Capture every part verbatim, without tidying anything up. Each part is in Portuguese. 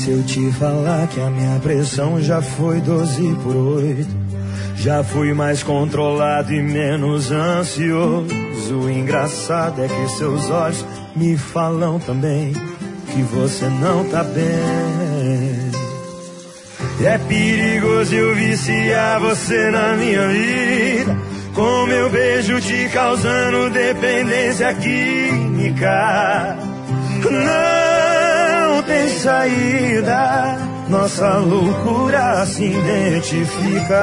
se eu te falar que a minha pressão já foi doze por oito? Já fui mais controlado e menos ansioso. O engraçado é que seus olhos me falam também que você não tá bem. É perigoso eu viciar você na minha vida, com meu beijo te causando dependência química. Não tem saída, nossa loucura se identifica.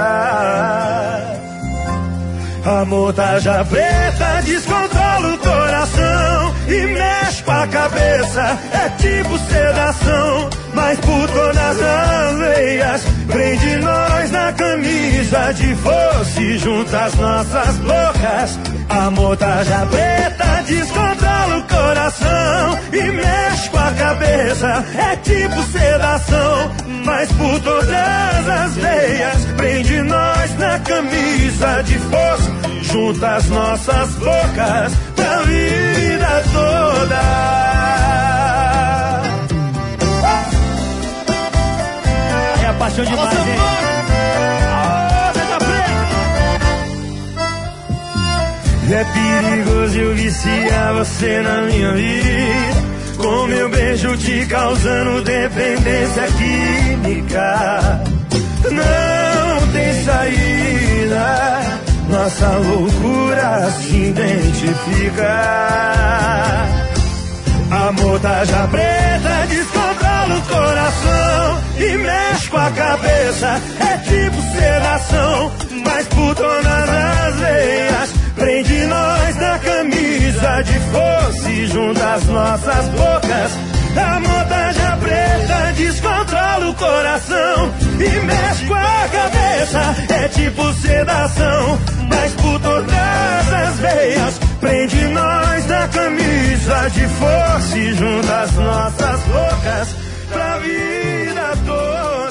Amor tarja preta, descontrola o coração e mexe com a cabeça, é tipo sedação, mas por todas as veias prende nós na camisa de força, junta as nossas bocas. Amor tarja preta, descontrola o coração e mexe com a cabeça, é tipo sedação, mas por todas as veias prende nós na camisa de força, junta as nossas bocas pra vida toda. É a paixão demais, hein? É perigoso eu viciar você na minha vida, com meu beijo te causando dependência química. Não tem saída, nossa loucura se identifica. Amor tarja preta, descontrola o coração e mexe com a cabeça, é tipo sedação, mas por todas as veias prende nós na camisa de força e junta as nossas bocas. Amor tarja preta, descontrola o coração e mexe com a cabeça, é tipo sedação, mas por todas as veias prende nós na camisa de força e junta as nossas bocas pra vida toda.